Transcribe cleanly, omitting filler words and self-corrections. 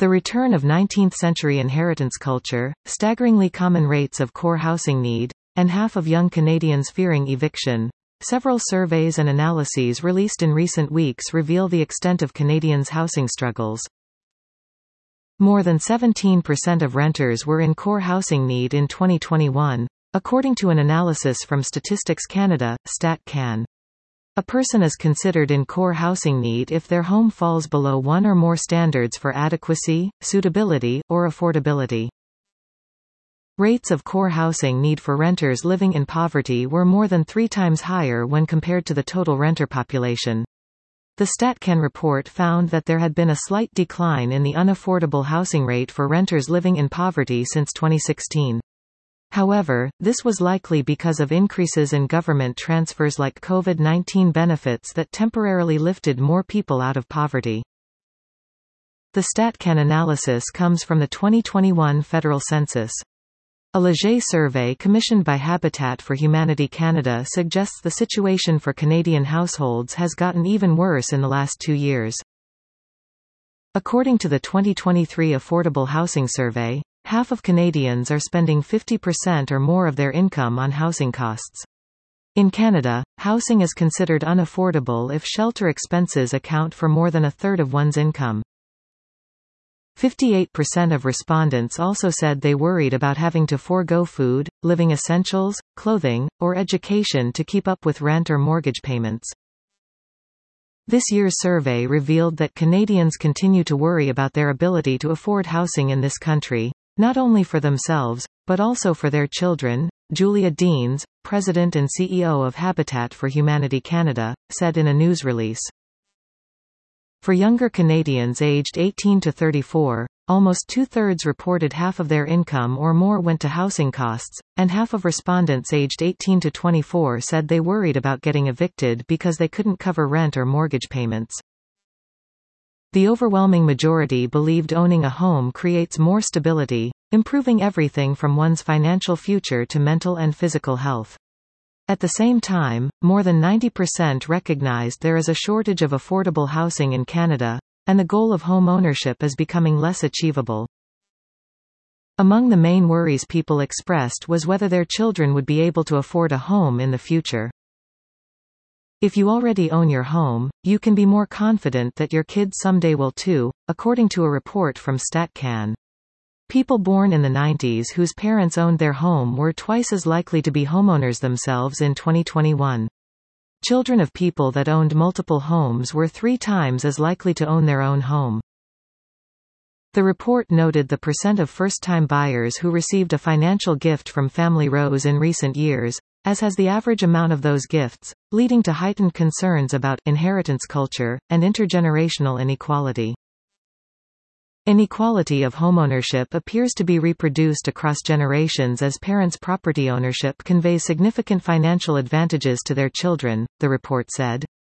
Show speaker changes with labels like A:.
A: The return of 19th-century inheritance culture, staggeringly common rates of core housing need, and half of young Canadians fearing eviction. Several surveys and analyses released in recent weeks reveal the extent of Canadians' housing struggles. More than 17% of renters were in core housing need in 2021, according to an analysis from Statistics Canada, StatCan. A person is considered in core housing need if their home falls below one or more standards for adequacy, suitability, or affordability. Rates of core housing need for renters living in poverty were more than 3 times higher when compared to the total renter population. The StatCan report found that there had been a slight decline in the unaffordable housing rate for renters living in poverty since 2016. However, this was likely because of increases in government transfers like COVID-19 benefits that temporarily lifted more people out of poverty. The StatCan analysis comes from the 2021 federal census. A Leger survey commissioned by Habitat for Humanity Canada suggests the situation for Canadian households has gotten even worse in the last 2 years. According to the 2023 Affordable Housing Survey, half of Canadians are spending 50% or more of their income on housing costs. In Canada, housing is considered unaffordable if shelter expenses account for more than a third of one's income. 58% of respondents also said they worried about having to forego food, living essentials, clothing, or education to keep up with rent or mortgage payments. This year's survey revealed that Canadians continue to worry about their ability to afford housing in this country, not only for themselves, but also for their children. Julia Deans, President and CEO of Habitat for Humanity Canada, said in a news release. For younger Canadians aged 18 to 34, almost 2/3 reported half of their income or more went to housing costs, and half of respondents aged 18 to 24 said they worried about getting evicted because they couldn't cover rent or mortgage payments. The overwhelming majority believed owning a home creates more stability, improving everything from one's financial future to mental and physical health. At the same time, more than 90% recognized there is a shortage of affordable housing in Canada, and the goal of home ownership is becoming less achievable. Among the main worries people expressed was whether their children would be able to afford a home in the future. If you already own your home, you can be more confident that your kids someday will too, according to a report from StatCan. People born in the 90s whose parents owned their home were twice as likely to be homeowners themselves in 2021. Children of people that owned multiple homes were 3 times as likely to own their own home. The report noted the percent of first-time buyers who received a financial gift from family rose in recent years, as has the average amount of those gifts, leading to heightened concerns about inheritance culture and intergenerational inequality. Inequality of homeownership appears to be reproduced across generations as parents' property ownership conveys significant financial advantages to their children, the report said.